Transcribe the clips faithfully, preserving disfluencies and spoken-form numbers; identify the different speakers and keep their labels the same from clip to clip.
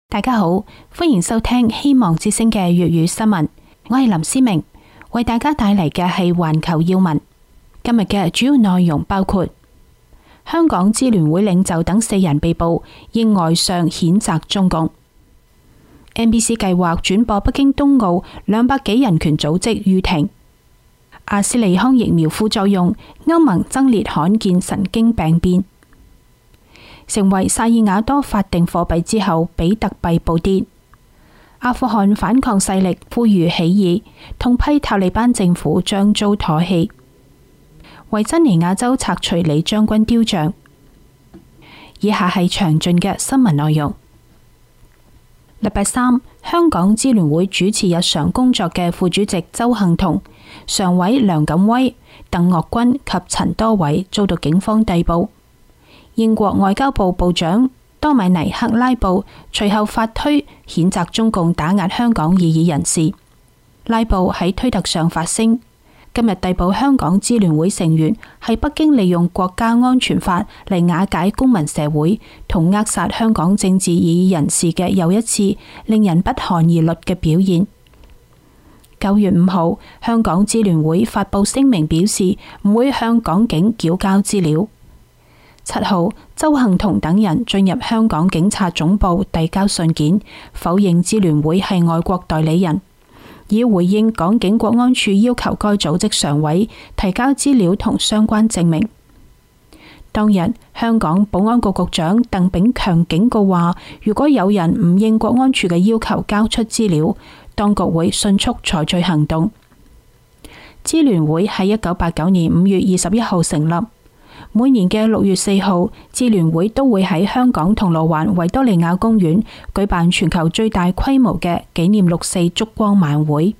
Speaker 1: 大家好，歡迎收聽希望之聲嘅粵語新聞，我係林思明，為大家帶嚟嘅係環球要聞。今日嘅主要內容包括香港支聯會領袖等四人被捕，應外相譴責中共。N B C 計劃轉播北京冬奧，兩百幾人權組織籲停。阿斯利康疫苗副作用，歐盟增列罕見神經病變。成為薩爾瓦多法定貨幣之後，比特幣暴跌。阿富汗反抗勢力呼籲起義，痛批塔利班政府將遭唾棄。維珍尼亞州拆除李將軍雕像。以下係詳盡嘅新聞內容。禮拜三，香港支聯會主持日常工作嘅副主席鄒幸彤、常委梁錦威、鄧岳君及陳多偉遭到警方逮捕。英國外交部部長多米尼克拉布隨後發推譴責中共打壓香港異議人士。拉布喺推特上發聲，今日逮捕香港支聯會成員係北京利用國家安全法嚟瓦解公民社會同扼殺香港政治異議人士嘅又一次令人不寒而慄嘅表現。九月五號，香港支聯會發佈聲明表示唔會向港警繳交資料。七號，鄒幸彤等人進入香港警察總部遞交信件，否認支聯會係外國代理人，以回應港警國安處要求該組織常委提交資料同相關證明。當日，香港保安局局長鄧炳強警告話，如果有人唔應國安處嘅要求交出資料，當局會迅速採取行動。支聯會喺一九八九年五月二十一號成立。每年嘅六月四號，支聯會都會喺香港銅鑼灣維多利亞公園舉辦全球最大規模嘅紀念六四燭光晚會。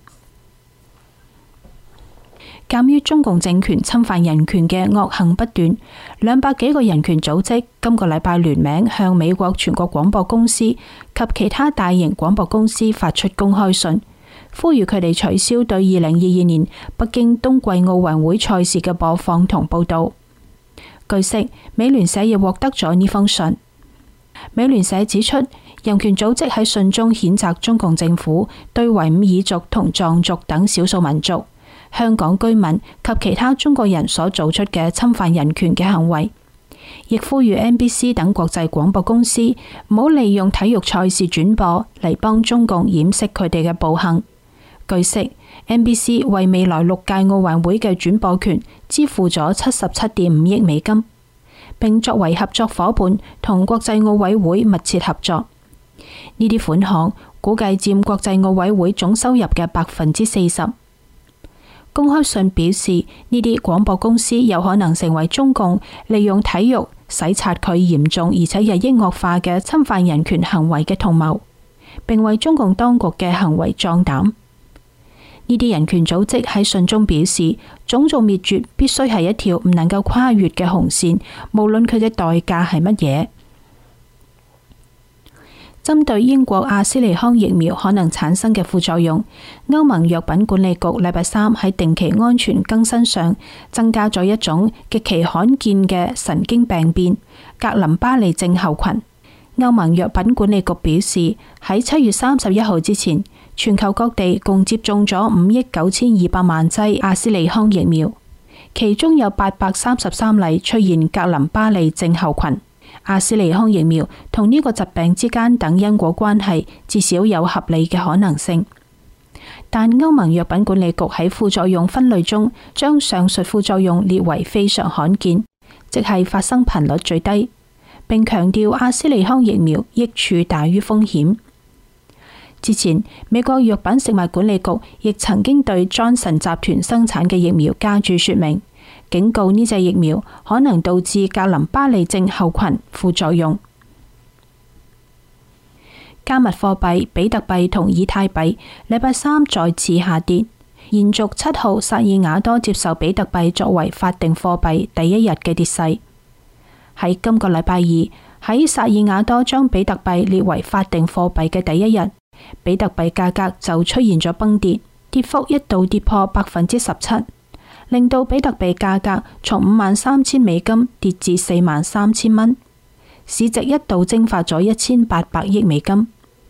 Speaker 1: 鑒於中共政權侵犯人權嘅惡行不斷，兩百幾個人權組織今個禮拜聯名向美國全國廣播公司及其他大型廣播公司發出公開信，呼籲佢哋取消對二零二二年北京冬季奧運會賽事嘅播放同報道。據悉，美聯社亦獲得咗呢封信。美聯社指出，人權組織喺信中譴責中共政府對維吾爾族同藏族等少數民族、香港居民及其他中國人所做出嘅侵犯人權嘅行為，亦呼籲 N B C 等國際廣播公司唔好利用體育賽事轉播嚟幫中共掩飾佢哋嘅暴行。據悉，N B C 為未來六屆奧運會嘅轉播權支付咗七十七點五億美金，並作為合作夥伴同國際奧委會密切合作。呢啲款項估計佔國際奧委會總收入嘅百分之四十。公開信表示，呢啲廣播公司有可能成為中共利用體育洗刷佢嚴重而且日益惡化嘅侵犯人權行為嘅同謀，並為中共當局嘅行為壯膽。呢啲人權組織喺信中表示，種族滅絕必須係一條唔能夠跨越嘅紅線，無論佢嘅代價係乜嘢。針對英國阿斯利康疫苗可能產生嘅副作用，歐盟藥品管理局禮拜三喺定期安全更新上增加咗一種極其罕見嘅神經病變——格林巴利症候群。歐盟藥品管理局表示，喺七月三十一號之前，全球各地共接種咗五億九千二百萬劑阿斯利康疫苗，其中有八百三十三例出現格林巴利症候群。阿斯利康疫苗同呢個疾病之間等因果關係至少有合理嘅可能性，但歐盟藥品管理局喺副作用分類中將上述副作用列為非常罕見，即係發生頻率最低，並強調阿斯利康疫苗益處大於風險。之前，美國藥品食物管理局亦曾經對莊臣集團生產嘅疫苗加注說明，警告呢隻疫苗可能導致格林巴利症候群副作用。加密貨幣比特幣同以太幣禮拜三再次下跌，延續七號薩爾瓦多接受比特幣作為法定貨幣第一日嘅跌勢。喺今個禮拜二，喺薩爾瓦多將比特幣列為法定貨幣嘅第一日，比特幣價格就出現咗崩跌，跌幅一度跌破百分之十七，令到比特幣價格從五萬三千美金跌至四萬三千蚊，市值一度蒸發咗一千八百億美金。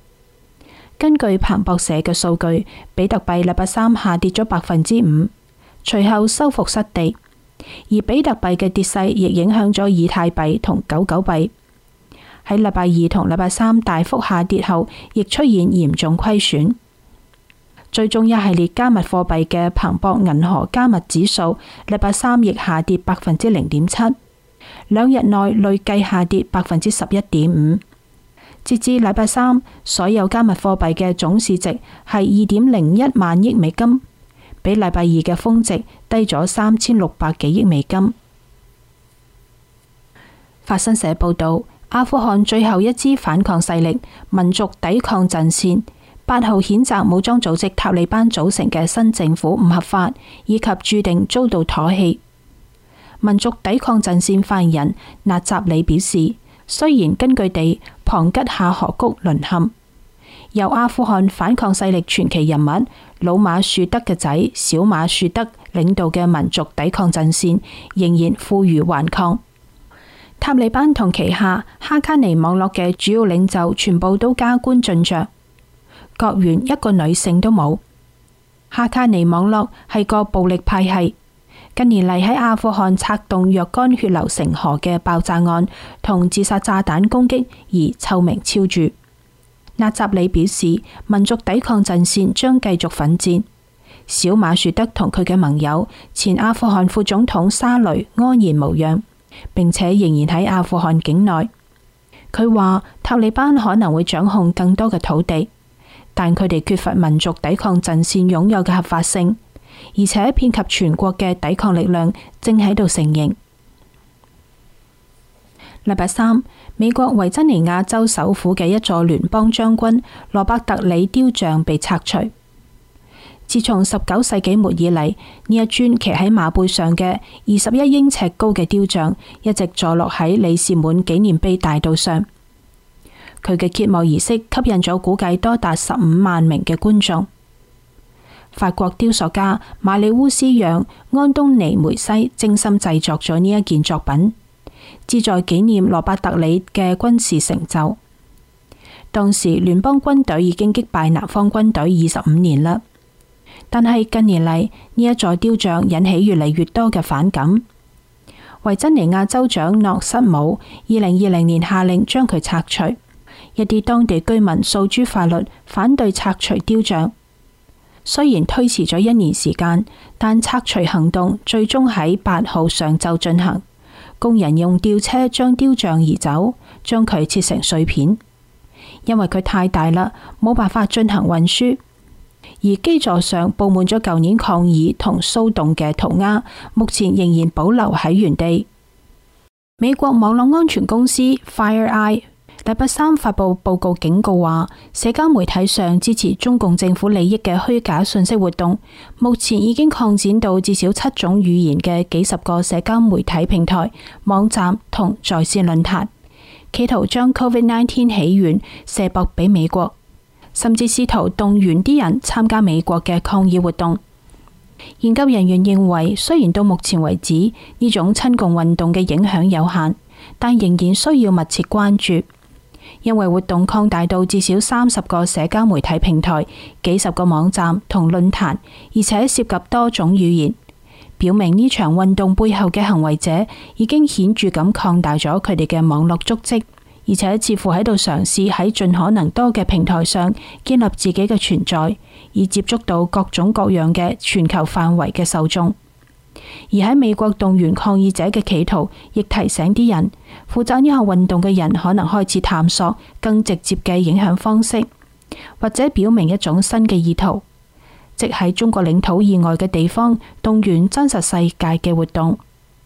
Speaker 1: 根據彭博社嘅數據，比特幣禮拜三下跌咗百分之五，隨後收復失地。而比特幣嘅跌勢亦影響咗以太幣同狗狗幣。喺禮拜二同禮拜三大幅下跌後，亦出現嚴重虧損。追蹤一系列加密貨幣嘅彭博銀河加密指數，禮拜三亦下跌百分之零點七，兩日內累計下跌百分之十一點五。截至禮拜三，所有加密貨幣嘅總市值係二點零一萬億美金，比禮拜二嘅峰值低咗三千六百幾億美金。法新社報道，阿富汗最後一支反抗勢力民族抵抗陣線八號譴責武裝組織塔利班組成嘅新政府唔合法，以及注定遭到唾棄。民族抵抗陣線發言人納扎里表示，雖然根據地龐吉夏河谷淪陷，由阿富汗反抗勢力傳奇人物老馬樹德嘅仔小馬樹德領導嘅民族抵抗陣線仍然負隅頑抗。塔利班同旗下哈卡尼網絡嘅主要領袖全部都加官進爵，閣員一個女性都冇。哈卡尼網絡係個暴力派系，近年嚟喺阿富汗策動若干血流成河嘅爆炸案同自殺炸彈攻擊而臭名昭著。納扎里表示，民族抵抗陣線將繼續奮戰。小馬樹德同佢嘅盟友前阿富汗副總統沙雷安然無恙，並且仍然喺阿富汗境內。佢話塔利班可能會掌控更多嘅土地，但佢哋缺乏民族抵抗陣線擁有嘅合法性，而且遍及全國嘅抵抗力量正喺度成形。禮拜三，美國維珍尼亞州首府嘅一座聯邦將軍羅伯特里雕像被拆除。自從十九世紀末以嚟，呢一尊騎喺馬背上嘅二十一英尺高嘅雕像一直坐落喺里士滿紀念碑大道上。佢嘅揭幕儀式吸引咗估計多達十五萬名嘅觀眾。法國雕塑家馬里烏斯讓安東尼梅西精心製作咗呢一件作品，旨在紀念羅伯特里嘅軍事成就。當時聯邦軍隊已經擊敗南方軍隊二十五年啦，但係近年嚟呢一座雕像引起越嚟越多嘅反感。維珍尼亞州長諾瑟姆二零二零年下令將佢拆除，一啲當地居民訴諸法律反對拆除雕像。雖然推遲咗一年時間，但拆除行動最終喺八號上晝進行。工人用吊車將雕像移走，將佢切成碎片，因為佢太大啦，冇辦法進行運輸。而基座上布滿咗舊年抗議同騷動嘅塗鴉，目前仍然保留喺原地。美國網絡安全公司 FireEye禮拜三發佈報告警告話，社交媒體上支持中共政府利益嘅虛假信息活動，目前已經擴展到至少七種語言嘅幾十個社交媒體平台、網站同在線論壇，企圖將 COVID 十九 起源射駁俾美國，甚至試圖動員啲人參加美國嘅抗議活動。研究人員認為，雖然到目前為止呢種親共運動嘅影響有限，但仍然需要密切關注。因為活動擴大到至少三十個社交媒體平台、幾十個網站同論壇，而且涉及多種語言，表明呢場運動背後嘅行為者已經顯著咁擴大咗佢哋嘅網絡足跡，而且似乎喺度嘗試喺盡可能多嘅平台上建立自己嘅存在，以接觸到各種各樣嘅全球範圍嘅受眾。而喺美國動員抗議者嘅企圖，亦提醒啲人，負責呢項運動嘅人可能開始探索更直接嘅影響方式，或者表明一種新嘅意圖，即喺中國領土以外嘅地方動員真實世界嘅活動。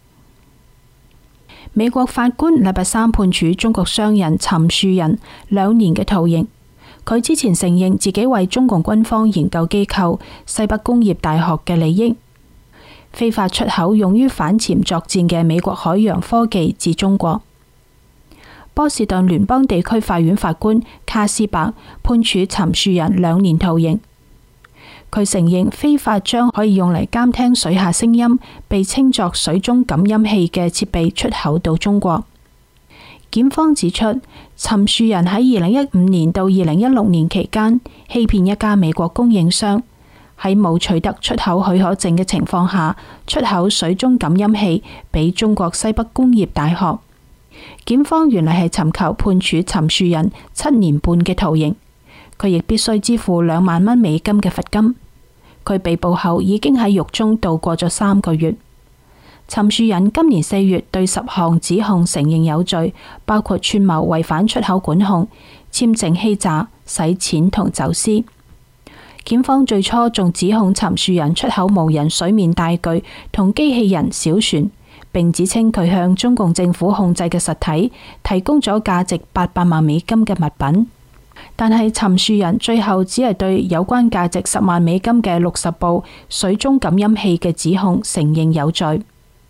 Speaker 1: 美國法官禮拜三判處中國商人陳樹人兩年嘅徒刑。佢之前承認自己為中共軍方研究機構西北工業大學嘅利益，非法出口用於反潛作戰嘅美國海洋科技至中國。波士頓聯邦地區法院法官卡斯伯判處陳樹人兩年徒刑。佢承認非法將可以用嚟監聽水下聲音，被稱作水中感音器嘅設備出口到中國。 檢方指出，陳樹人喺二零一五年到二零一六年期間，欺騙一家美國供應商，喺冇取得出口許可證嘅情況下，出口水中感音器俾中國西北工業大學。檢方原來係尋求判處陳樹人七年半嘅徒刑，佢亦必須支付兩萬蚊美金嘅罰金。佢被捕後已經喺獄中度過咗三個月。陳樹人今年四月對十項指控承認有罪，包括串謀違反出口管控、簽證欺詐、洗錢同走私。檢方最初仲指控陳樹人出口無人水面大具同機器人小船，並指稱佢向中共政府控制嘅實體提供咗價值八百萬美金嘅物品。但係陳樹人最後只係對有關價值十萬美金嘅六十部水中感音器嘅指控承認有罪。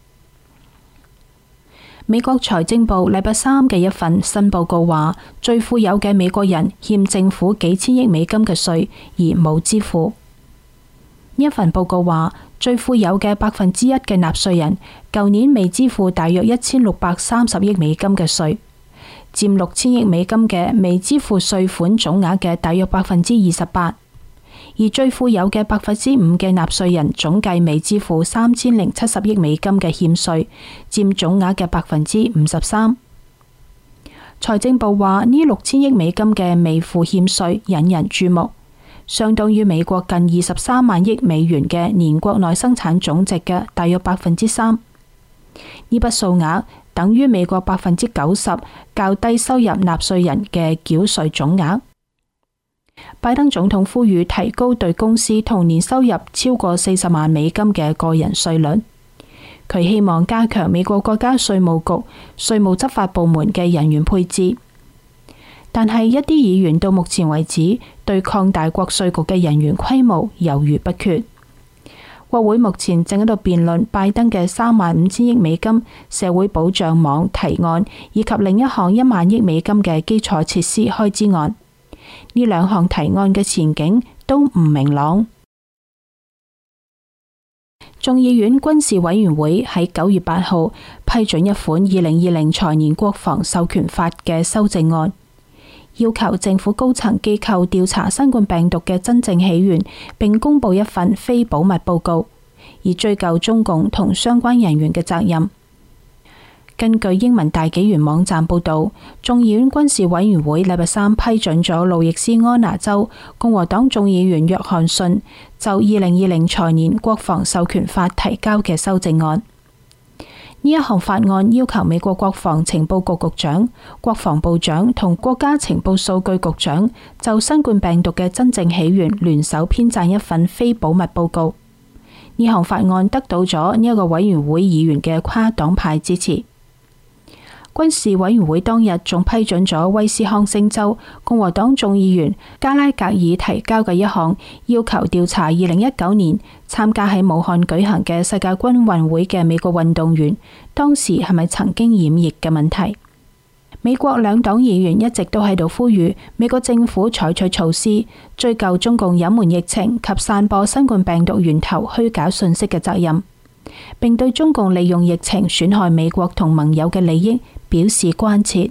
Speaker 1: 美國財政部禮拜三嘅一份新報告話，最富有嘅美國人欠政府幾千億美金嘅稅而冇支付。呢一份報告話，最富有嘅百分之一嘅納稅人，舊年未支付大約一千六百三十億美金嘅稅，佔六千億美金嘅未支付稅款總額嘅大約百分之二十八。而最富有嘅百分之五嘅納稅人總計未支付三千零七十億美金嘅欠稅，佔總額嘅百分之五十三。財政部話呢六千億美金嘅未付欠稅引人注目，相當於美國近二十三萬億美元嘅年國內生產總值嘅大約百分之三。呢筆數額等於美國百分之九十較低收入納稅人嘅繳稅總額。拜登總統呼籲提高對公司同年收入超過四十萬美金嘅個人稅率。佢希望加強美國國家稅務局、稅務執法部門嘅人員配置。但係一啲議員到目前為止對擴大國稅局嘅人員規模猶豫不決。國會目前正喺度辯論拜登嘅三萬五千億美金社會保障網提案，以及另一項一萬億美金嘅基礎設施開支案。呢兩項提案嘅前景都唔明朗。眾議院軍事委員會喺九月八號批准一款二零二零財年國防授權法嘅修正案，要求政府高層機構調查新冠病毒嘅真正起源，並公布一份非保密報告，以追究中共同相關人員嘅責任。根據英文大紀元網站報道，眾議院軍事委員會禮拜三批准咗路易斯安那州共和黨眾議員約翰遜就二零二零財年國防授權法提交嘅修正案。呢一項法案要求美國國防情報局局長、國防部長同國家情報數據局長就新冠病毒嘅真正起源聯手編撰一份非保密報告。呢項法案得到咗呢一個委員會議員嘅跨黨派支持。軍事委員會當日仲批准咗威斯康星州共和黨眾議員加拉格爾提交嘅一項要求調查二零一九年參加喺武漢舉行嘅世界軍運會嘅美國運動員當時係咪曾經染疫嘅問題。美國兩黨議員一直都喺度呼籲美國政府採取措施追究中共隱瞞疫情及散播新冠病毒源頭虛假信息嘅責任，並對中共利用疫情損害美國同盟友嘅利益表示關切。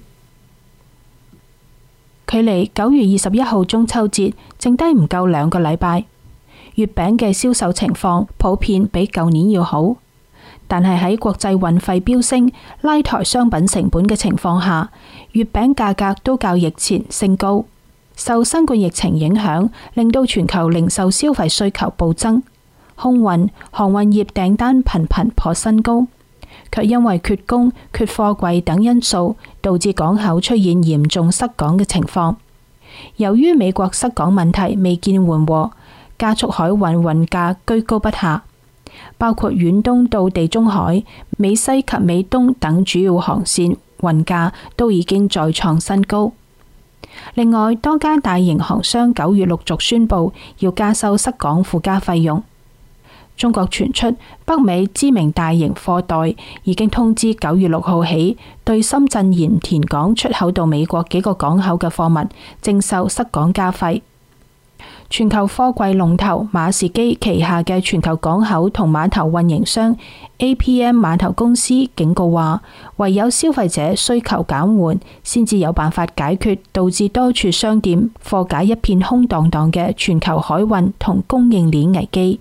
Speaker 1: 距離九月二十一號中秋節剩低唔夠兩個禮拜，月餅嘅銷售情況普遍比舊年要好，但係喺國際運費飆升、拉抬商品成本嘅情況下，月餅價格都較疫前升高。受新冠疫情影響，令到全球零售消費需求暴增，空運、航運業訂單頻頻破新高，卻因為缺工、缺貨櫃等因素，導致港口出現嚴重塞港嘅情況。由於美國塞港問題未見緩和，加速海運運價居高不下，包括遠東到地中海、美西及美東等主要航線運價都已經再創新高。另外，多家大型航商九月陸續宣布要加收塞港附加費用。中國傳出北美知名大型貨代已經通知九月六號起對深圳鹽田港出口到美國幾個港口嘅貨物徵收塞港加費。 全球貨櫃龍頭馬士基旗下嘅全球港口同碼頭運營商 A P M 碼頭公司警告話，唯有消費者需求減緩，先至有辦法解決導致多處商店貨架一片空蕩蕩嘅全球海運同供應鏈危機。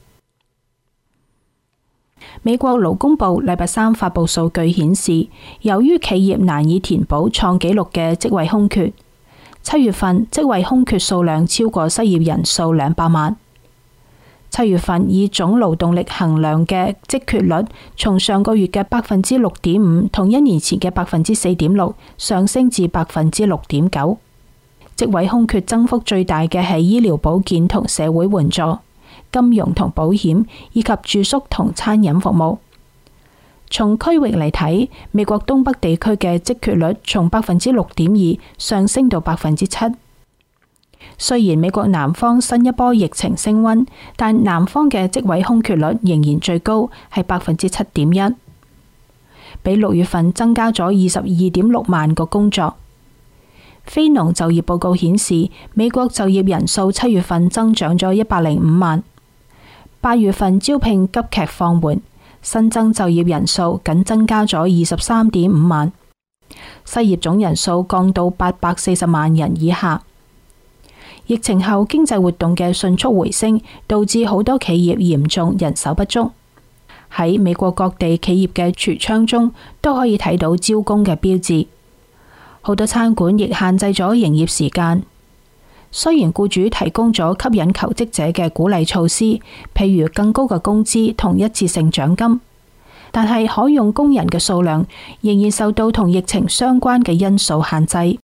Speaker 1: 美國勞工部禮拜三發佈數據顯示，由於企業難以填補創紀錄嘅職位空缺，七月份職位空缺數量超過失業人數兩百萬。七月份以總勞動力衡量嘅職缺率，從上個月嘅百分之六點五同一年前嘅百分之四點六上升至百分之六點九。職位空缺增幅最大嘅係醫療保健同社會援助、金融同保險以及住宿同餐飲服務。從區域嚟睇，美國東北地區嘅職缺率從百分之六點二上升到百分之七。雖然美國南方新一波疫情升溫，但南方嘅職位空缺率仍然最高，係百分之七點一，比六月份增加咗二十二點六萬個工作。非農就業報告顯示，美國就業人數七月份增長咗一百零五萬，八月份招聘急劇放緩。新增就業人數僅增加咗二十三點五萬，失業總人數降到八百四十萬人以下。疫情後經濟活動嘅迅速回升，導致好多企業嚴重人手不足。喺美國各地企業嘅櫥窗中都可以睇到招工嘅標誌。好多餐館亦限制咗營業時間。雖然僱主提供咗吸引求職者嘅鼓勵措施，譬如更高嘅工資同一次性獎金，但係可用工人嘅數量仍然受到同疫情相關嘅因素限制。